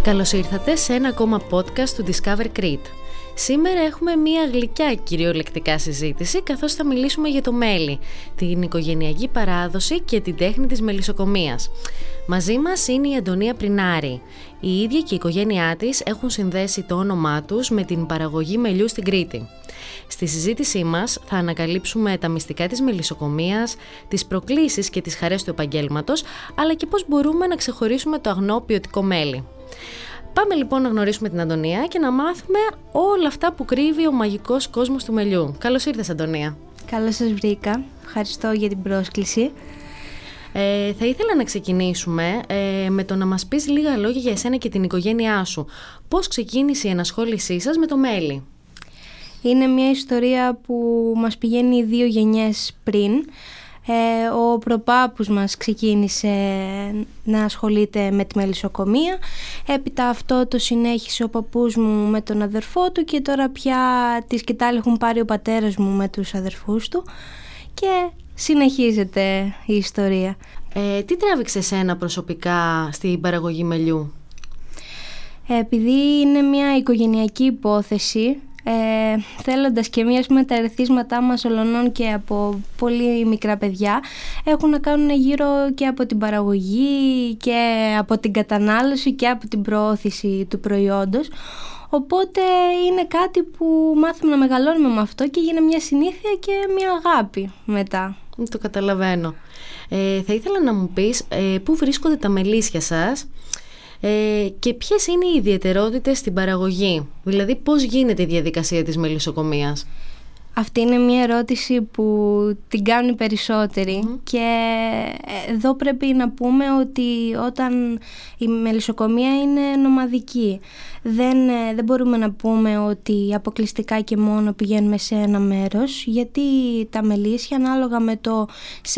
Καλώς ήρθατε σε ένα ακόμα podcast του Discover Crete. Σήμερα έχουμε μία γλυκιά κυριολεκτικά συζήτηση, καθώς θα μιλήσουμε για το μέλι, την οικογενειακή παράδοση και την τέχνη της μελισσοκομείας. Μαζί μας είναι η Αντωνία Πρινάρη. Η ίδια και η οικογένειά της έχουν συνδέσει το όνομά τους με την παραγωγή μελιού στην Κρήτη. Στη συζήτησή μας θα ανακαλύψουμε τα μυστικά της μελισσοκομείας, τις προκλήσεις και τις χαρές του επαγγέλματος, αλλά και πώς μπορούμε να ξεχωρίσουμε το αγνό ποιοτικό μέλι. Πάμε λοιπόν να γνωρίσουμε την Αντωνία και να μάθουμε όλα αυτά που κρύβει ο μαγικός κόσμος του μελιού. Καλώς ήρθες, Αντωνία. Καλώς σας βρήκα. Ευχαριστώ για την πρόσκληση. Θα ήθελα να ξεκινήσουμε με το να μας πεις λίγα λόγια για εσένα και την οικογένειά σου. Πώς ξεκίνησε η ενασχόλησή σας με το μέλι? Είναι μια ιστορία που μας πηγαίνει 2 γενιές πριν. Ο προπάπους μας ξεκίνησε να ασχολείται με τη μελισσοκομεία. Έπειτα αυτό το συνέχισε ο παππούς μου με τον αδερφό του και τώρα πια τη σκητάλη έχουν πάρει ο πατέρας μου με τους αδερφούς του και συνεχίζεται η ιστορία. Τι τράβηξε εσένα προσωπικά στην παραγωγή μελιού? Επειδή είναι μια οικογενειακή υπόθεση, θέλοντας και εμείς με τα ερεθίσματά μας ολονών και από πολύ μικρά παιδιά έχουν να κάνουν γύρω και από την παραγωγή και από την κατανάλωση και από την προώθηση του προϊόντος, οπότε είναι κάτι που μάθαμε να μεγαλώνουμε με αυτό και έγινε μια συνήθεια και μια αγάπη μετά. Το καταλαβαίνω. Θα ήθελα να μου πεις πού βρίσκονται τα μελίσια σας και ποιες είναι οι ιδιαιτερότητες στην παραγωγή, δηλαδή πώς γίνεται η διαδικασία της μελισσοκομείας? Αυτή είναι μια ερώτηση που την κάνουν οι περισσότεροι και εδώ πρέπει να πούμε ότι όταν η μελισσοκομεία είναι νομαδική, δεν μπορούμε να πούμε ότι αποκλειστικά και μόνο πηγαίνουμε σε ένα μέρος, γιατί τα μελίσια ανάλογα με το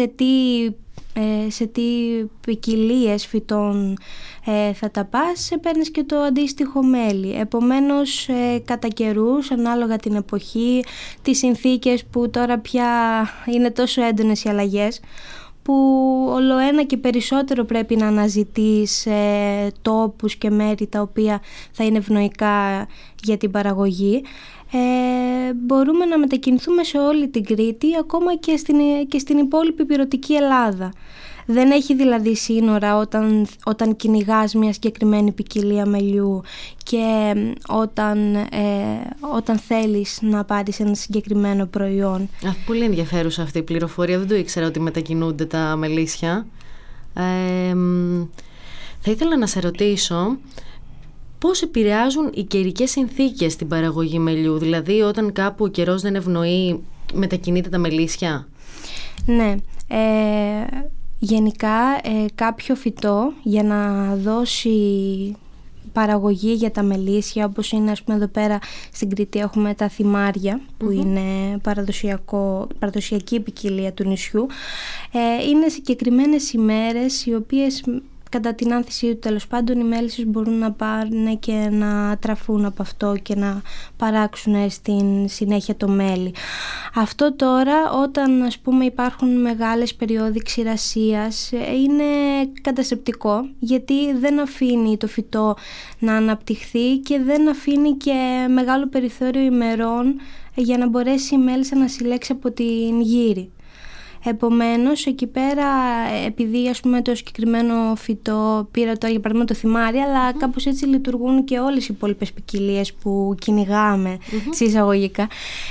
σε τι ποικιλίες φυτών θα τα πας, παίρνεις και το αντίστοιχο μέλι. Επομένως, κατά καιρούς, ανάλογα την εποχή, τις συνθήκες που τώρα πια είναι τόσο έντονες οι αλλαγές, που ολοένα και περισσότερο πρέπει να αναζητείς τόπους και μέρη τα οποία θα είναι ευνοϊκά για την παραγωγή, μπορούμε να μετακινηθούμε σε όλη την Κρήτη, ακόμα και στην υπόλοιπη ηπειρωτική Ελλάδα. Δεν έχει δηλαδή σύνορα όταν κυνηγάς μια συγκεκριμένη ποικιλία μελιού και όταν θέλεις να πάρεις ένα συγκεκριμένο προϊόν. Πολύ ενδιαφέρουσα αυτή η πληροφορία, δεν το ήξερα ότι μετακινούνται τα μελίσια. Θα ήθελα να σε ρωτήσω πώς επηρεάζουν οι καιρικές συνθήκες στην παραγωγή μελιού, δηλαδή όταν κάπου ο καιρός δεν ευνοεί, μετακινείται τα μελίσια? Ναι, γενικά κάποιο φυτό για να δώσει παραγωγή για τα μελίσια, όπως είναι, ας πούμε, εδώ πέρα στην Κρήτη έχουμε τα θυμάρια που είναι παραδοσιακή ποικιλία του νησιού, είναι συγκεκριμένες ημέρες οι οποίες κατά την άνθησή του, τέλος πάντων, οι μέλισσες μπορούν να πάνε και να τραφούν από αυτό και να παράξουν στην συνέχεια το μέλι. Αυτό τώρα, όταν, ας πούμε, υπάρχουν μεγάλες περιόδοι ξηρασίας, είναι καταστρεπτικό, γιατί δεν αφήνει το φυτό να αναπτυχθεί και δεν αφήνει και μεγάλο περιθώριο ημερών για να μπορέσει η μέλισσα να συλλέξει από την γύρι. Επομένως, εκεί πέρα, επειδή, ας πούμε, το συγκεκριμένο φυτό πήρα τώρα για παράδειγμα το θυμάρι, αλλά κάπως έτσι λειτουργούν και όλες οι υπόλοιπες ποικιλίες που κυνηγάμε συσσαγωγικά.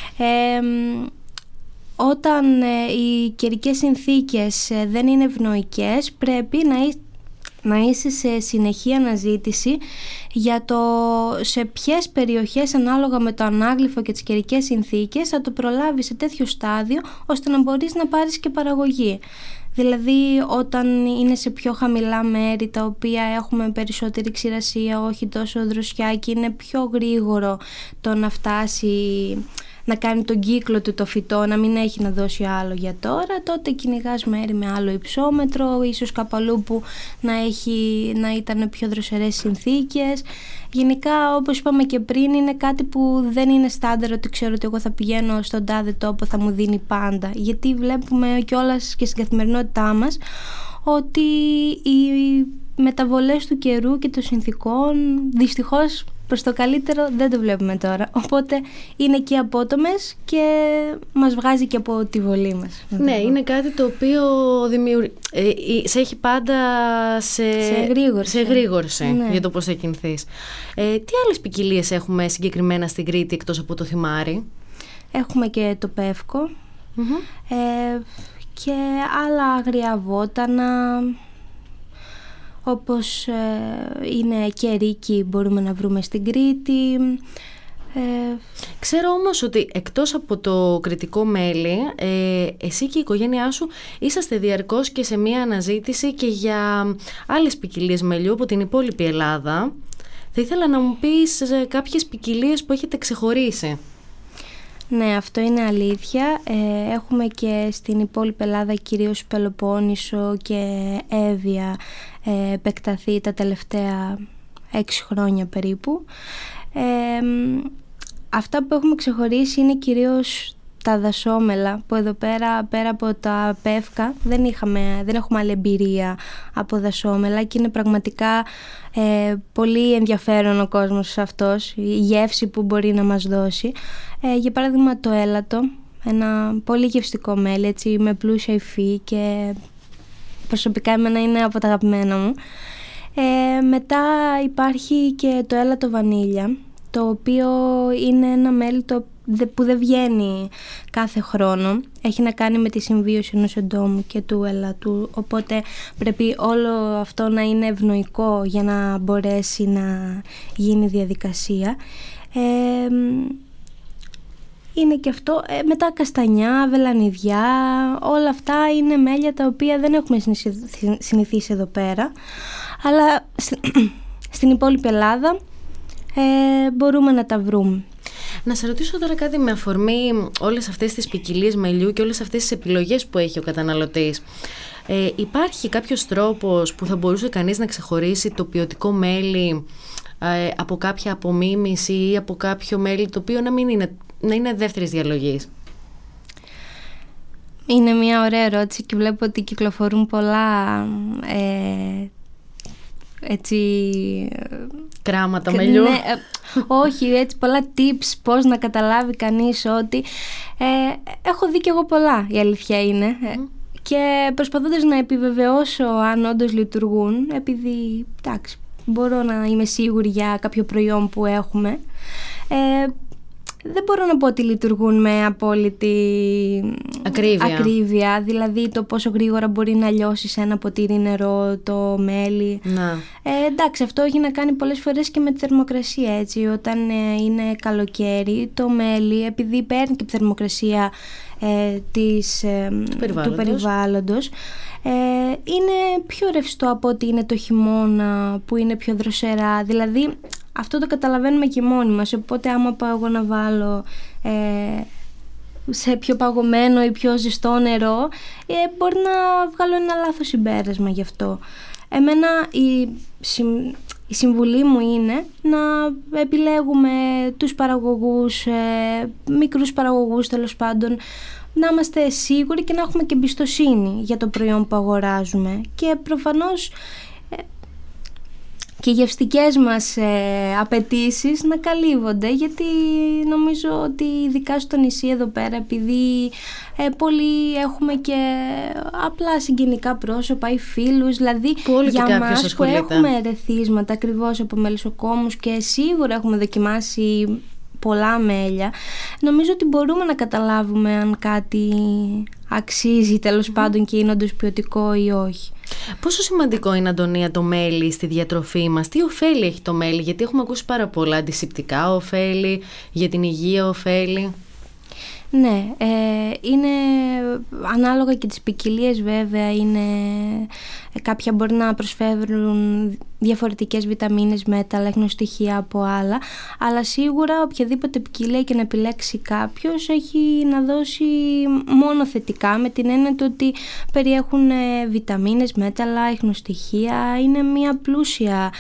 Όταν οι καιρικές συνθήκες δεν είναι ευνοϊκές, πρέπει να είσαι σε συνεχή αναζήτηση για το σε ποιες περιοχές, ανάλογα με το ανάγλυφο και τις καιρικές συνθήκες, θα το προλάβεις σε τέτοιο στάδιο ώστε να μπορείς να πάρεις και παραγωγή. Δηλαδή όταν είναι σε πιο χαμηλά μέρη τα οποία έχουμε περισσότερη ξηρασία, όχι τόσο δροσιά και είναι πιο γρήγορο το να φτάσει, να κάνει τον κύκλο του το φυτό, να μην έχει να δώσει άλλο για τώρα, τότε κυνηγάς μέρη με άλλο υψόμετρο, ίσως κάπου αλλού που να ήταν πιο δροσερές συνθήκες. Γενικά, όπως είπαμε και πριν, είναι κάτι που δεν είναι στάνταρ ότι ξέρω ότι εγώ θα πηγαίνω στον τάδε τόπο, θα μου δίνει πάντα. Γιατί βλέπουμε κιόλας και στην καθημερινότητά μας ότι οι μεταβολές του καιρού και των συνθηκών δυστυχώς προς το καλύτερο δεν το βλέπουμε τώρα. Οπότε είναι και απότομες και μας βγάζει και από τη βολή μας. Ναι, είναι κάτι το οποίο σε έχει πάντα σε γρήγορση ναι. για το πώς θα κινηθείς. Τι άλλες ποικιλίες έχουμε συγκεκριμένα στην Κρήτη εκτός από το θυμάρι? Έχουμε και το πεύκο και άλλα άγρια βότανα, όπως είναι και ρίκι μπορούμε να βρούμε στην Κρήτη. Ξέρω όμως ότι εκτός από το κρητικό μέλι, εσύ και η οικογένειά σου είσαστε διαρκώς και σε μία αναζήτηση και για άλλες ποικιλίες μελιού από την υπόλοιπη Ελλάδα. Θα ήθελα να μου πεις κάποιες ποικιλίες που έχετε ξεχωρίσει. Ναι, αυτό είναι αλήθεια. Έχουμε και στην υπόλοιπη Ελλάδα, κυρίως Πελοπόννησο και Εύβοια, επεκταθεί τα τελευταία 6 χρόνια περίπου. Αυτά που έχουμε ξεχωρίσει είναι κυρίως τα δασόμελα, που εδώ πέρα από τα πεύκα δεν έχουμε άλλη εμπειρία από δασόμελα και είναι πραγματικά πολύ ενδιαφέρον ο κόσμος αυτός, η γεύση που μπορεί να μας δώσει. Για παράδειγμα το έλατο, ένα πολύ γευστικό μέλι, έτσι, με πλούσια υφή και προσωπικά εμένα είναι από τα αγαπημένα μου. Μετά υπάρχει και το έλατο βανίλια, το οποίο είναι ένα μέλι που δεν βγαίνει κάθε χρόνο. Έχει να κάνει με τη συμβίωση ενός εντόμου και του έλατου, οπότε πρέπει όλο αυτό να είναι ευνοϊκό για να μπορέσει να γίνει διαδικασία. Είναι και αυτό. Μετά καστανιά, βελανιδιά, όλα αυτά είναι μέλια τα οποία δεν έχουμε συνηθίσει εδώ πέρα, αλλά στην υπόλοιπη Ελλάδα μπορούμε να τα βρούμε. Να σε ρωτήσω τώρα κάτι με αφορμή όλες αυτές τις ποικιλίες μελιού και όλες αυτές τις επιλογές που έχει ο καταναλωτής. Υπάρχει κάποιος τρόπος που θα μπορούσε κανείς να ξεχωρίσει το ποιοτικό μέλι από κάποια απομίμηση ή από κάποιο μέλι το οποίο να είναι δεύτερης διαλογής? Είναι μια ωραία ερώτηση και βλέπω ότι κυκλοφορούν πολλά κράματα μελιού. Ναι, όχι, έτσι πολλά tips πώς να καταλάβει κανείς ότι έχω δει και εγώ πολλά, η αλήθεια είναι. Και προσπαθώντας να επιβεβαιώσω αν όντως λειτουργούν, επειδή εντάξει, μπορώ να είμαι σίγουρη για κάποιο προϊόν που έχουμε, δεν μπορώ να πω ότι λειτουργούν με απόλυτη ακρίβεια. Δηλαδή το πόσο γρήγορα μπορεί να λιώσει σε ένα ποτήρι νερό το μέλι. Εντάξει, αυτό έχει να κάνει πολλές φορές και με τη θερμοκρασία, έτσι. Όταν είναι καλοκαίρι, το μέλι, επειδή παίρνει και τη θερμοκρασία του περιβάλλοντος, είναι πιο ρευστό από ότι είναι το χειμώνα που είναι πιο δροσερά. Δηλαδή αυτό το καταλαβαίνουμε και μόνοι μας, οπότε άμα πάω εγώ να βάλω σε πιο παγωμένο ή πιο ζεστό νερό, μπορεί να βγάλω ένα λάθος συμπέρασμα γι' αυτό. Εμένα η συμβουλή μου είναι να επιλέγουμε τους παραγωγούς, μικρούς παραγωγούς τέλος πάντων, να είμαστε σίγουροι και να έχουμε και εμπιστοσύνη για το προϊόν που αγοράζουμε. Και προφανώς και οι γευστικές μας απαιτήσεις να καλύβονται, γιατί νομίζω ότι ειδικά στο νησί εδώ πέρα, επειδή πολλοί έχουμε και απλά συγγενικά πρόσωπα ή φίλους, δηλαδή για μας που έχουμε ερεθίσματα ακριβώς από μελισσοκόμους και σίγουρα έχουμε δοκιμάσει πολλά μέλια, νομίζω ότι μπορούμε να καταλάβουμε αν κάτι αξίζει τέλος πάντων και είναι όντως ποιοτικό ή όχι. Πόσο σημαντικό είναι, Αντωνία, το μέλι στη διατροφή μας? Τι ωφέλη έχει το μέλι? Γιατί έχουμε ακούσει πάρα πολλά αντισηπτικά ωφέλη, για την υγεία ωφέλη. Ναι, είναι ανάλογα και τις ποικιλίες βέβαια, κάποια μπορεί να προσφέρουν διαφορετικές βιταμίνες, μέταλλα, ίχνοστοιχεία από άλλα, αλλά σίγουρα οποιαδήποτε ποικιλία και να επιλέξει κάποιος έχει να δώσει μόνο θετικά, με την έννοια του ότι περιέχουν βιταμίνες, μέταλλα, ίχνοστοιχεία, είναι μια πλούσια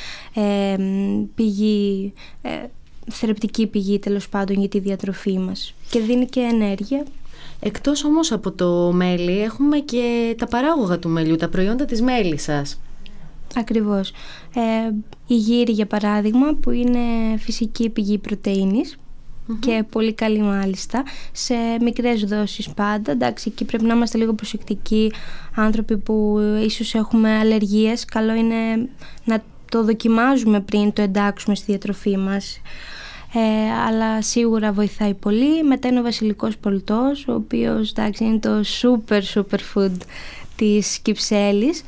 πηγή, θρεπτική πηγή τέλος πάντων για τη διατροφή μας και δίνει και ενέργεια. Εκτός όμως από το μέλι, έχουμε και τα παράγωγα του μελιού, τα προϊόντα της μέλισσας. Ακριβώς. Η γύρι, για παράδειγμα, που είναι φυσική πηγή πρωτεΐνης και πολύ καλή μάλιστα, σε μικρές δόσεις πάντα. Εντάξει, εκεί πρέπει να είμαστε λίγο προσεκτικοί, άνθρωποι που ίσως έχουμε αλλεργίες. Καλό είναι να το δοκιμάζουμε πριν το εντάξουμε στη διατροφή μας. Αλλά σίγουρα βοηθάει πολύ. Μετά είναι ο βασιλικός πολτός, ο οποίος, εντάξει, είναι το super food της Κυψέλης,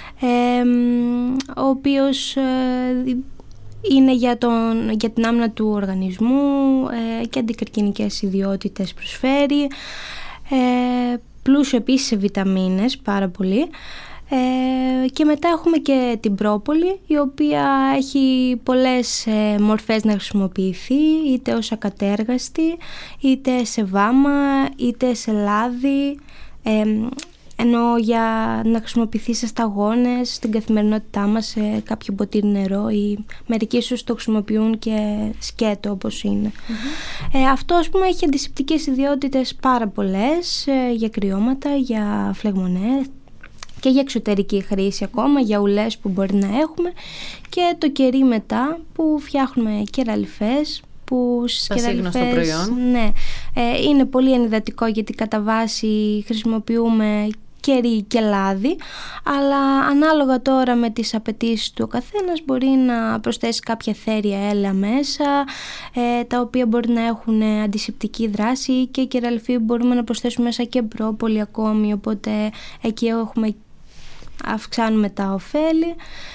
ο οποίος είναι για την άμυνα του οργανισμού και αντικαρκινικές ιδιότητες προσφέρει, πλούσιο επίσης σε βιταμίνες πάρα πολύ. Και μετά έχουμε και την πρόπολη, η οποία έχει πολλές μορφές να χρησιμοποιηθεί, είτε ως ακατέργαστη, είτε σε βάμα, είτε σε λάδι, ενώ για να χρησιμοποιηθεί σε σταγόνες στην καθημερινότητά μας, σε κάποιο ποτήρι νερό, ή μερικοί ίσως το χρησιμοποιούν και σκέτο όπως είναι. Αυτό, ας πούμε, έχει αντισηπτικές ιδιότητες πάρα πολλές, για κρυώματα, για φλεγμονές και για εξωτερική χρήση ακόμα, για ουλές που μπορεί να έχουμε, και το κερί μετά που φτιάχνουμε κεραλιφές, που στις πασίγνωστο προϊόν. Ναι, είναι πολύ ενυδατικό, γιατί κατά βάση χρησιμοποιούμε κερί και λάδι, αλλά ανάλογα τώρα με τις απαιτήσεις του ο καθένας μπορεί να προσθέσει κάποια θέρια έλαια μέσα, τα οποία μπορεί να έχουν αντισηπτική δράση, και κεραλιφή μπορούμε να προσθέσουμε μέσα και πρόπολη ακόμη, οπότε εκεί αυξάνουμε τα ωφέλη.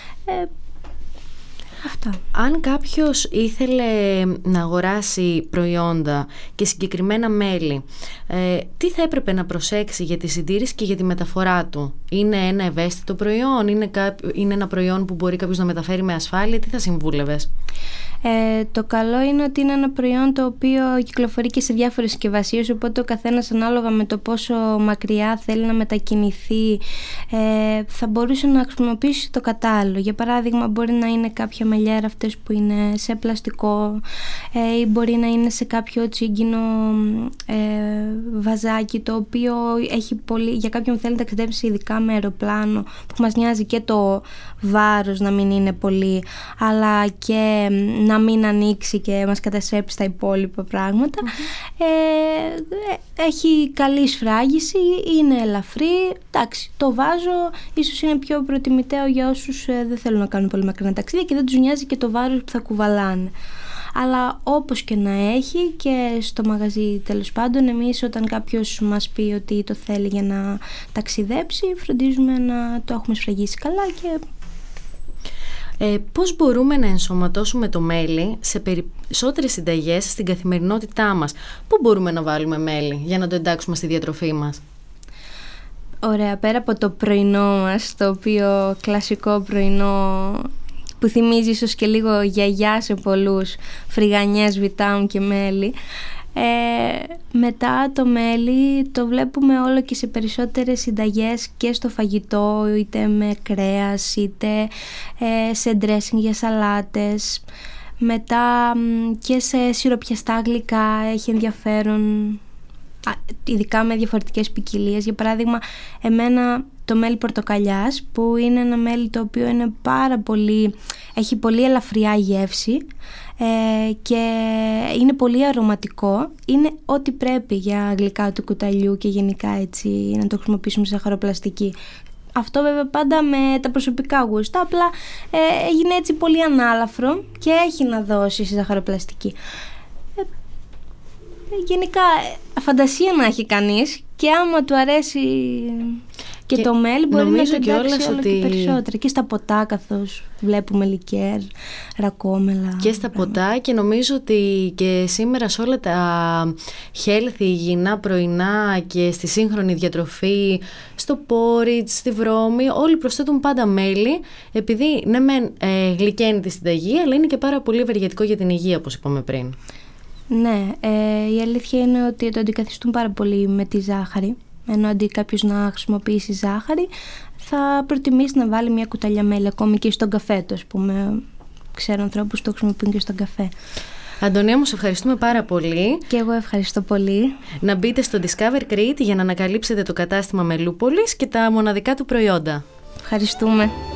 Αυτά. Αν κάποιος ήθελε να αγοράσει προϊόντα και συγκεκριμένα μέλι, τι θα έπρεπε να προσέξει για τη συντήρηση και για τη μεταφορά του? Είναι ένα ευαίσθητο προϊόν, είναι ένα προϊόν που μπορεί κάποιος να μεταφέρει με ασφάλεια? Τι θα συμβούλευες? Το καλό είναι ότι είναι ένα προϊόν το οποίο κυκλοφορεί και σε διάφορες συσκευασίες, οπότε ο καθένας ανάλογα με το πόσο μακριά θέλει να μετακινηθεί θα μπορούσε να χρησιμοποιήσει το κατάλληλο. Για παράδειγμα, μπορεί να είναι κάποια μελιέρα αυτές που είναι σε πλαστικό, ή μπορεί να είναι σε κάποιο τσίγκινο βαζάκι, το οποίο έχει πολύ, για κάποιον που θέλει να ταξιδέψει ειδικά με αεροπλάνο, που μας νοιάζει και το βάρος να μην είναι πολύ, αλλά και να μην ανοίξει και μας καταστρέψει τα υπόλοιπα πράγματα. Έχει καλή σφράγιση, είναι ελαφρύ. Εντάξει, το βάζω, ίσως είναι πιο προτιμητέο για όσους δεν θέλουν να κάνουν πολύ μακρινά ταξίδια και δεν τους νοιάζει και το βάρος που θα κουβαλάνε. Αλλά όπως και να έχει, και στο μαγαζί τέλος πάντων, εμείς όταν κάποιος μας πει ότι το θέλει για να ταξιδέψει, φροντίζουμε να το έχουμε σφραγίσει καλά. Και πώς μπορούμε να ενσωματώσουμε το μέλι σε περισσότερες συνταγές στην καθημερινότητά μας? Πού μπορούμε να βάλουμε μέλι για να το εντάξουμε στη διατροφή μας? Ωραία, πέρα από το πρωινό μας, το οποίο κλασικό πρωινό που θυμίζει ίσως και λίγο γιαγιά σε πολλούς, φρυγανιές, βιτάμ και μέλι, μετά το μέλι το βλέπουμε όλο και σε περισσότερες συνταγές και στο φαγητό, είτε με κρέας είτε σε dressing για σαλάτες. Μετά και σε σιροπιαστά γλυκά έχει ενδιαφέρον, ειδικά με διαφορετικές ποικιλίες. Για παράδειγμα, εμένα το μέλι πορτοκαλιάς, που είναι ένα μέλι το οποίο είναι έχει πολύ ελαφριά γεύση και είναι πολύ αρωματικό, είναι ό,τι πρέπει για γλυκά του κουταλιού και γενικά έτσι να το χρησιμοποιήσουμε σε ζαχαροπλαστική. Αυτό βέβαια πάντα με τα προσωπικά γούστα, απλά έγινε έτσι πολύ ανάλαφρο και έχει να δώσει στη ζαχαροπλαστική. Γενικά φαντασία να έχει κανείς, και άμα του αρέσει και το μέλι μπορεί να το εντάξει όλο και περισσότερα. Και στα ποτά, καθώς βλέπουμε λικέρ, ρακόμελα. Και στα ποτά, και νομίζω ότι και σήμερα σε όλα τα healthy, υγιεινά πρωινά και στη σύγχρονη διατροφή, στο porridge, στη βρώμη, όλοι προσθέτουν πάντα μέλι, επειδή ναι μεν γλυκαίνει τη συνταγή, αλλά είναι και πάρα πολύ ευεργετικό για την υγεία, όπως είπαμε πριν. Ναι, η αλήθεια είναι ότι το αντικαθιστούν πάρα πολύ με τη ζάχαρη, ενώ αντί κάποιος να χρησιμοποιήσει ζάχαρη θα προτιμήσει να βάλει μια κουταλιά μέλι, ακόμη και στον καφέ του, ας πούμε. Ξέρω ανθρώπους που το χρησιμοποιούν και στον καφέ. Αντωνία μου, σε ευχαριστούμε πάρα πολύ. Και εγώ ευχαριστώ πολύ. Να μπείτε στο Discover Crete για να ανακαλύψετε το κατάστημα Μελούπολης και τα μοναδικά του προϊόντα. Ευχαριστούμε.